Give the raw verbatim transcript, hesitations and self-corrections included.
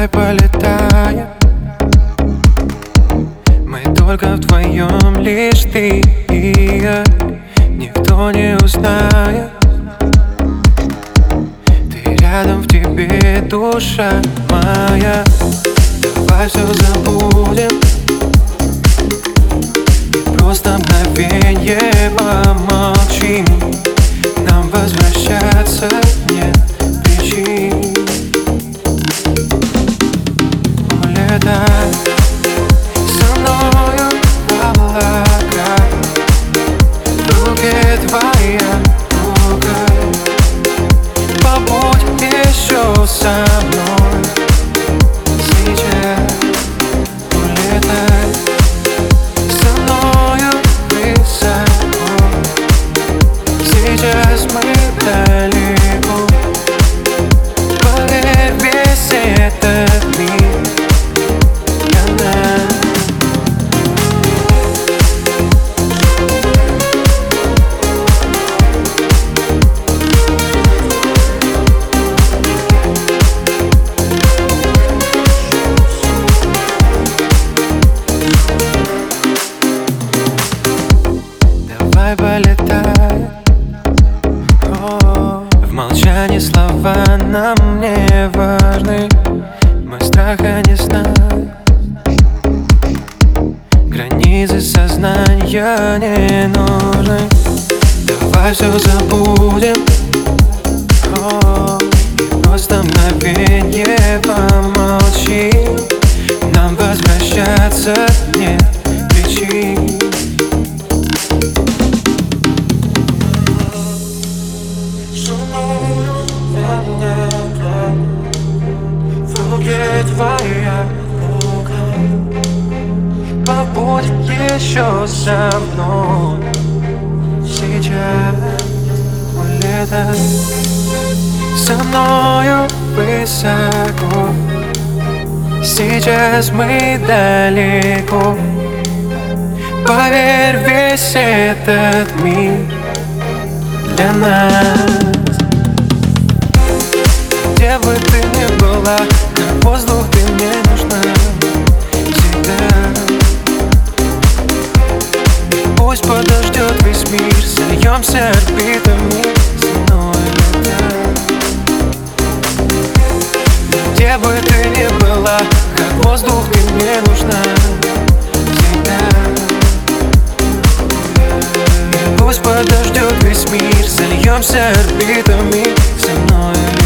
Давай полетаем, мы только вдвоем, лишь ты и я. Никто не узнает, ты рядом, в тебе душа моя. Давай все забудем, просто мгновенье помолчим. Нам возвращаться нет причин. Улетай со мною в облака, в руке твоя рука. Побудь еще со мной сейчас. Улетай со мною высоко, сейчас мы далеко. Поверь, весь этот мир для нас. Давай полетай. О, в молчании слова нам не важны. Мы страха не знаем, границы сознания не нужны. Давай все забудем, о, и просто мгновенье помолчим. Нам возвращаться нет причин. В руке твоя рука, побудь еще со мной сейчас. Улетай со мною высоко, сейчас мы далеко. Поверь, весь этот мир для нас. Где бы ты ни была, как воздух, ты мне нужна всегда. И пусть подождет весь мир, сольемся орбитами со мной летать. Где бы ты ни была, как воздух, ты мне нужна всегда. И пусть подождет весь мир, сольемся орбитами со мной.